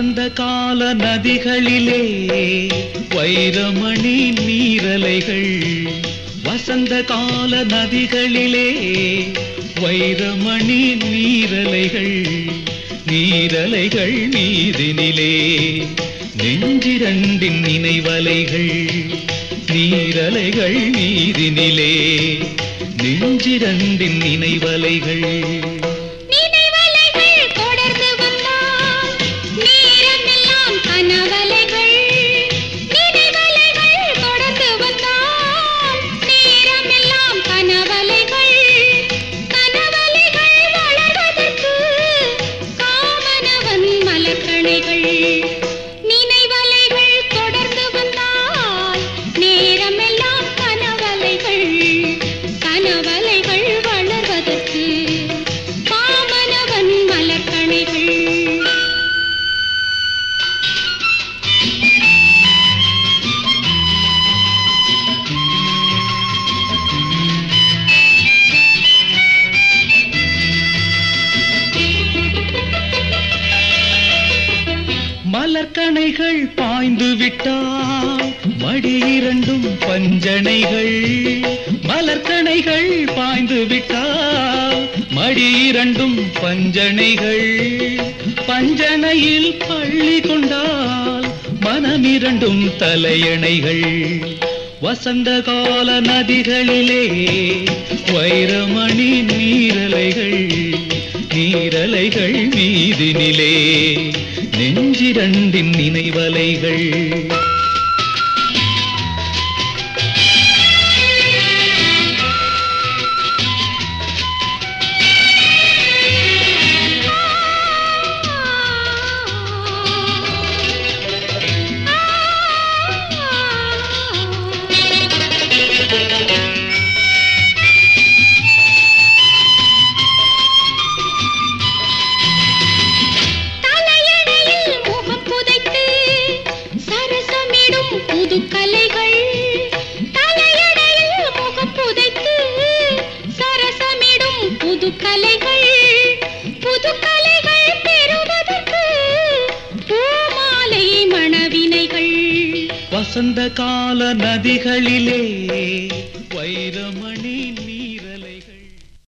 வசந்த கால நதிகளிலே வைரமணி நீரலைகள். வசந்த கால நதிகளிலே வைரமணி நீரலைகள். நீரலைகள் மீதினிலே நெஞ்சிரண்டின் நினைவலைகள். நீரலைகள் மீதினிலே நெஞ்சிரண்டின் நினைவலைகள். மலர்கணைகள் பாய்ந்து விட்டால் மடி இரண்டும் பஞ்சனைகள். மலர்கணைகள் பாய்ந்து விட்டால் மடி இரண்டும் பஞ்சனைகள். பஞ்சனையில் பள்ளி கொண்டால் மனமிரண்டும் தலையணைகள். வசந்த கால நதிகளிலே வைரமணி நீரலைகள். நீரலைகள் மீதினிலே நெஞ்சிரண்டின் நினைவலைகள். வசந்த கால நதிகளிலே வைரமணி நீ